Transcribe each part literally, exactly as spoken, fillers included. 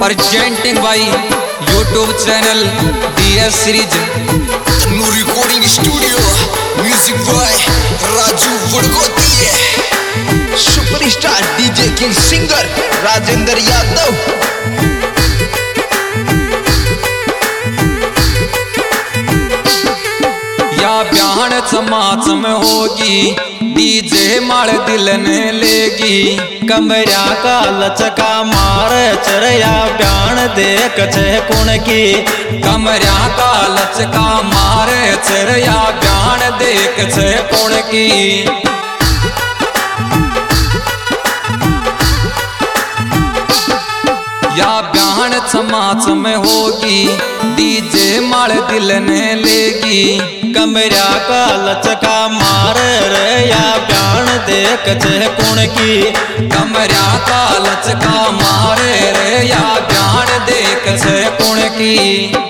presenting by YouTube channel D S Series. New recording studio, music by Raju Vadgotia. Superstar D J King singer Rajendra Yadav. या ब्याहन चमाचम होगी DJ माल दिल ने लेगी। कमरिया का लचका मार चरया ब्यान देख छे कुण की। कमरिया का लचका मार चरया ब्यान देख छे कुण की। या ब्याहन चमाचम होगी डीजे माल दिल ने लेगी। कमरिया का लचका मार रे या ब्यान देख छे कुण की। कमरिया का लचका मारे रे या ब्यान देख छे कुण की।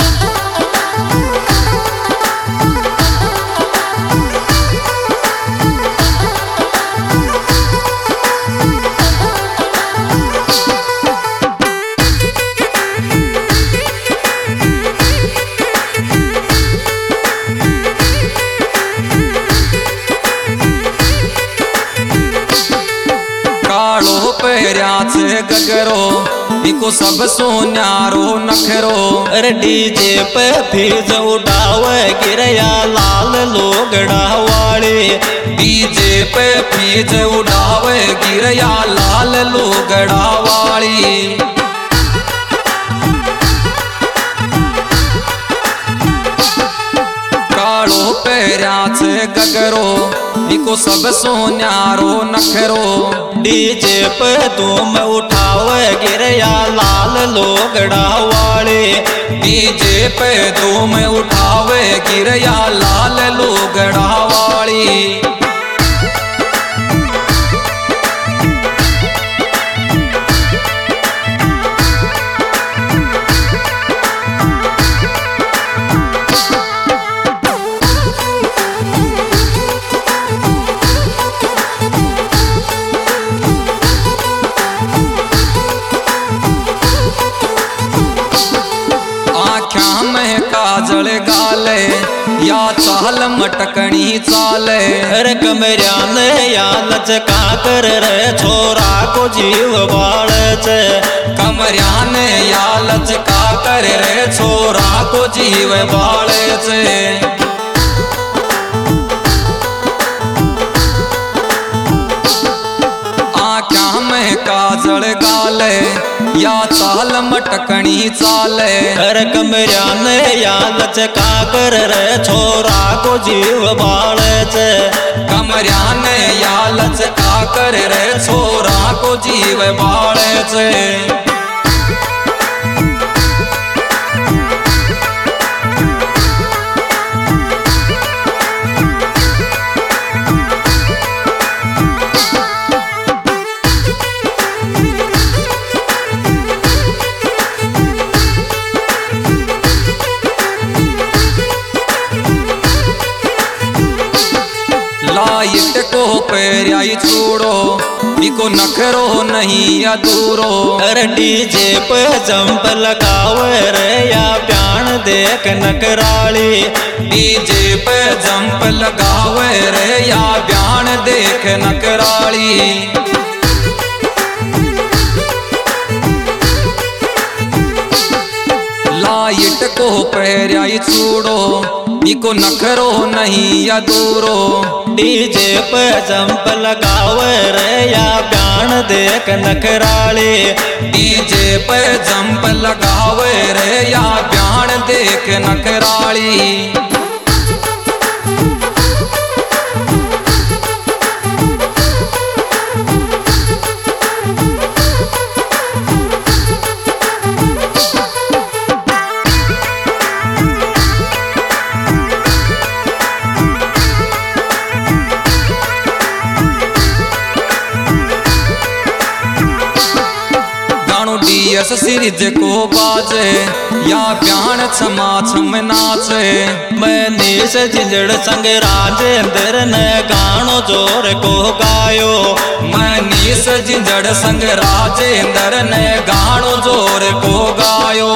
कालो पहरिया छे गगरो इको सब सोन्यारो नखरो। अरे डीजे पे फीज उड़ावे गिरया लाल लोगड़ा वाले। डीजे पे फीज उड़ावे गिरया लाल लोगड़ा वाली। कालो पहरिया छे गगरो इको सब सोन्यारो नखरो। डीजे पे धूम उठावे गिरया लाल लोगड़ा वाले। डीजे पे धूम उठावे गिरया लाल लोगड़ा वाली। काजल गाले या चाल मटकनी चाले। अरे कमरिया ने या लचका कर रे छोरा को जीव बाल छे। कमरिया ने या लचका कर रे छोरा को जीव बाल छे। काजल गाले या चाल मटकनी चाले। अरे कमरिया ने या लचका कर रे छोरा को जीव बाल छे। कमरिया ने या लचका कर रे छोरा को जीव बाल छे। लाइट को पेरियाई छोड़ो इको नखरो नहीं अधूरो। अरे डीजे पे जंप लगावे रे या ब्यान देख नकराली। डीजे पे जंप लगावे रे या ब्यान देख नकराली। लाइट को पेरियाई छोड़ो इको नखरो नहीं अधूरो। डीजे पे जंप लगावे रे या ब्यान देख नखराली। डीजे पे जंप लगावे रे या ब्यान देख नखराली। डीएस सीरीज को बाजे या प्याण छमा छम नाचे। मनीष जिंजड़ संग राजेंद्र ने गानो जोर को गायो। मनीष जिंजड़ संग राजेंद्र ने गानो जोर को गायो।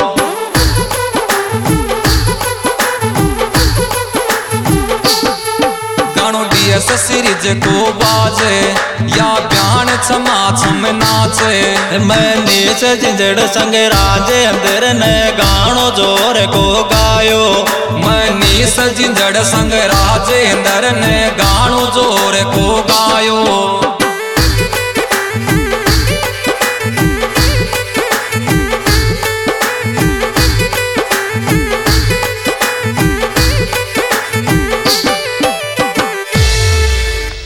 गानो डीएस सीरीज को बाजे या प्याण छमा छम नाचे। मनीष जिंजड़ संग राजेंद्र ने गानो जोर को गायो। मनीष जिंजड़ संग राजेंद्र ने गानो जोर को गायो।